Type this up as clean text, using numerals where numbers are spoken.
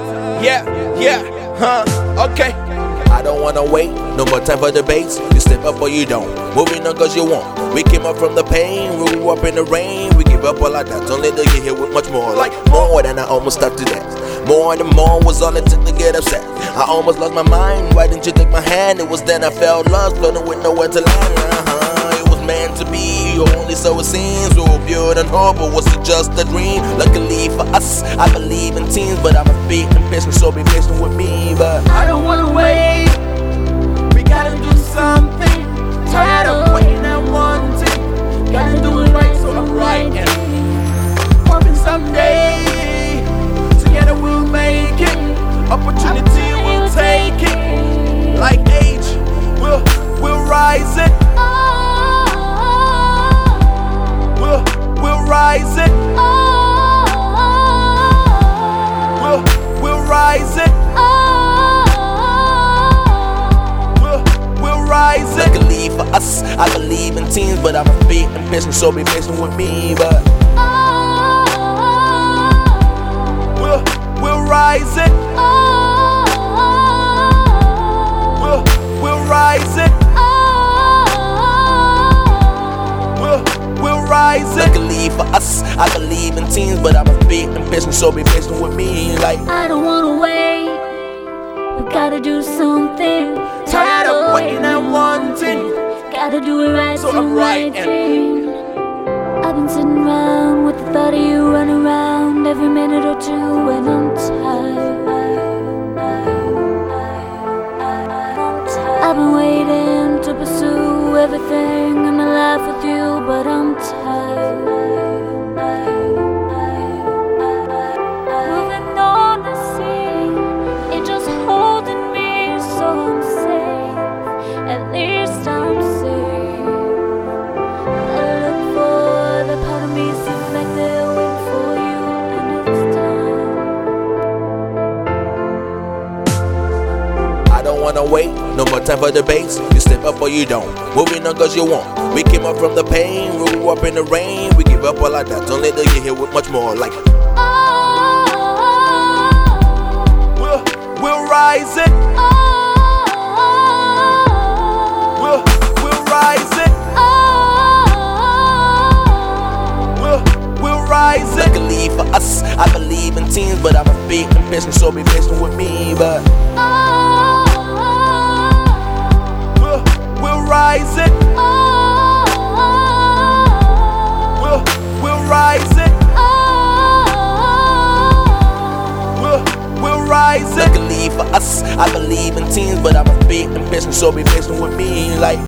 Okay. I don't wanna wait, no more time for debates. You step up or you don't, moving on cause you won't. We came up from the pain, we grew up in the rain. We give up all our doubts, only to get here with much more. Like more than I almost stopped to dance. More and more was all it took to get upset. I almost lost my mind, why didn't you take my hand? It was then I felt lost, floating with nowhere to land. It was meant to be, only so it seems. We were pure and hope, but was it just a dream? Luckily for us, I believe in teams, but I'm a bit impatient, so be patient with me. But I don't wanna wait, we gotta do something. Tired of waiting and wanting, gotta do it right, so I'm writing. Hoping someday, together we'll make it. Opportunity we'll take it. Like age, we'll rise it. We'll rise it. We'll rise it. We'll rise it. Luckily for us, I believe in teams, but I'm a bit impatient, so be patient with me. But we'll rise it. We'll rise it. We'll rise it. Luckily for us, I believe in teams, but I'm a bit impatient, so be patient with me. Like I don't wanna wait, we gotta do something. Tired of waiting and wanting, gotta do it right, so I'm writing. I've been sitting around with the thought of you running around every minute or two, and I'm tired. I've been waiting to pursue everything in my life with you, but I'm tired. Moving on the sea, it just holding me, so I'm safe. At least I'm safe. I look for the part of me, seems like they're waiting for you. I know this time. I don't wanna wait, no more time for debates. You step up or you don't, moving on cause you won't. We came up from the pain, we grew up in the rain. We give up all our doubts, only to get here with much more. Like we'll rise it. We'll rise it. We'll rise it. Luckily for us, I believe in teams, but I'm a bit impatient, so be patient with me. But we'll rise it. We'll rise it. We'll rise it. Luckily for us, I believe in teams, but I'm a bit impatient, so be patient with me. Like